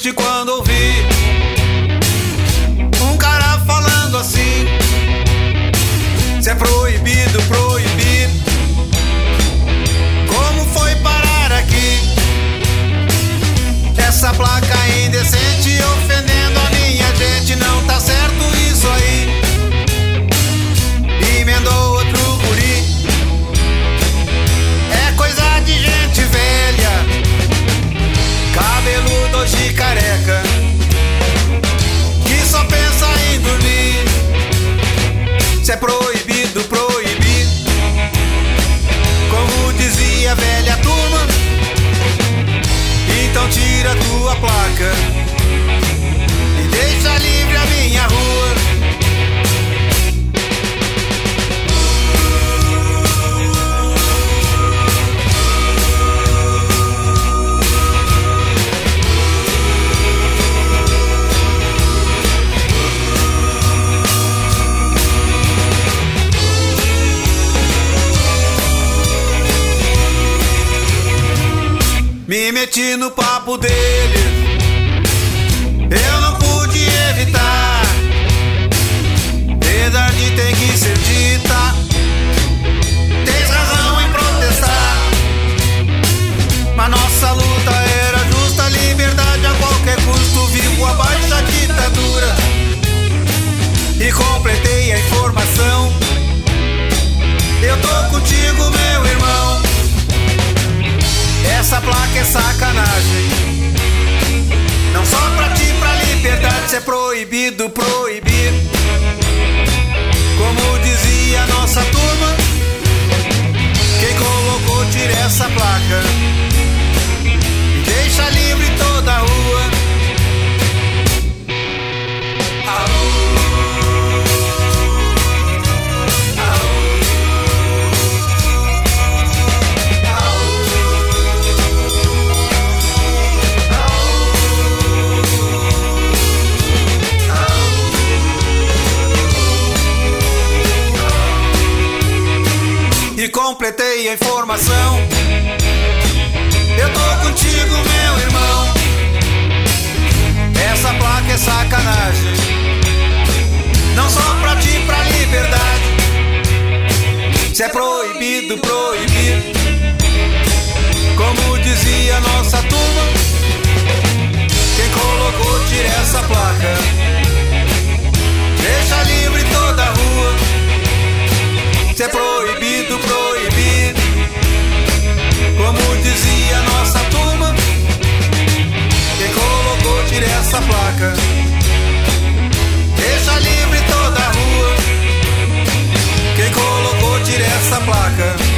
triste quando ouvi um cara falando assim: se é proibido proibir, como foi parar aqui? Essa placa indecente ofendendo a minha gente, não tá certo isso aí. Emendou outro guri, é coisa de gente velha, cabeludo hoje careca, que só pensa em dormir. Se é proibido proibir, como dizia a velha turma, então tira tua placa e deixa livre a minha rua. Me meti no papo dele, eu não pude evitar. Verdade tem que ser dita, tens razão em protestar. Mas nossa luta era justa, liberdade a qualquer custo. Vivo abaixo da ditadura e completei a informação. Eu tô contigo, meu irmão. Essa placa é sacanagem, não só pra ti, pra liberdade. Se é proibido proibir, como dizia a nossa turma, quem colocou tira essa placa e deixa livre toda a rua. E completei a informação. Eu tô contigo, meu irmão. Essa placa é sacanagem, não só pra ti, pra liberdade. Se é proibido proibir, como dizia a nossa turma, quem colocou tira essa placa, deixa livre toda a rua. Se é proibido proibir, como dizia a nossa turma, quem colocou tira essa placa, deixa livre toda a rua. Quem colocou tira essa placa,